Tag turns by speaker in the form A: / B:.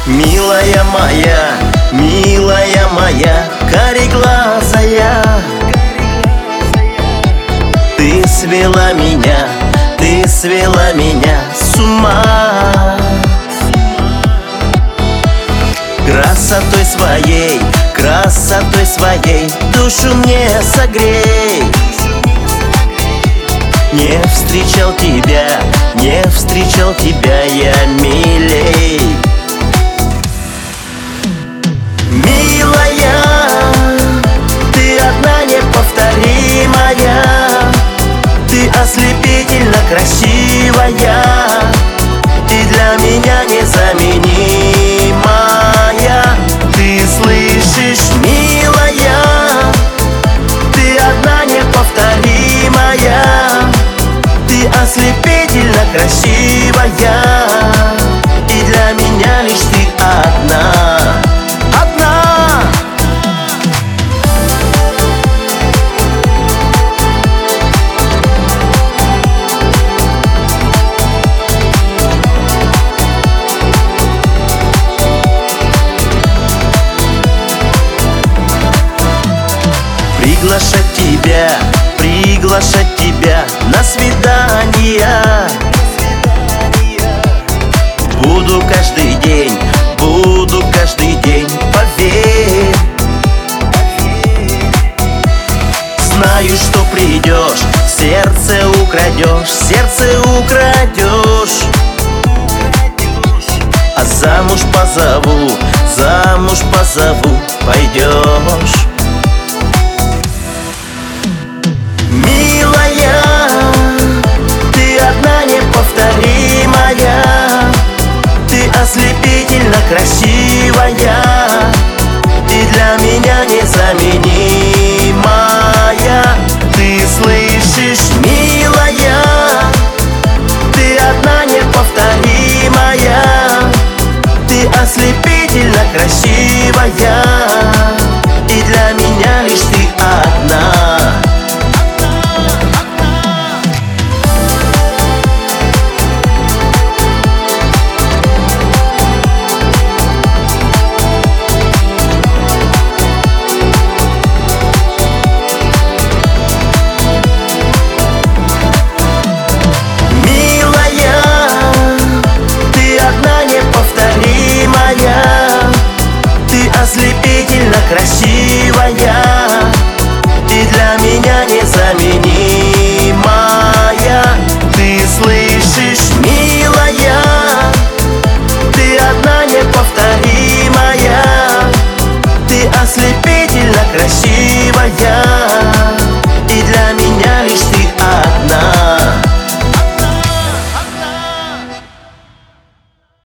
A: милая моя, кареглазая, ты свела меня с ума. Красотой своей душу мне согрей. Не встречал тебя я милей. Милая, ты одна неповторимая, ты ослепительно красивая, ты для меня незаменимая. Ты слышишь, милая, ты одна неповторимая, ты ослепительно красивая, и для меня лишь ты одна. Приглашать тебя на свидания буду каждый день, поверь. Знаю, что придешь, сердце украдешь, а замуж позову, пойдешь. Милая, ты одна неповторимая, ты ослепительно красивая, ты для меня незаменимая. Ты слышишь, милая, ты одна неповторимая, ты ослепительно красивая,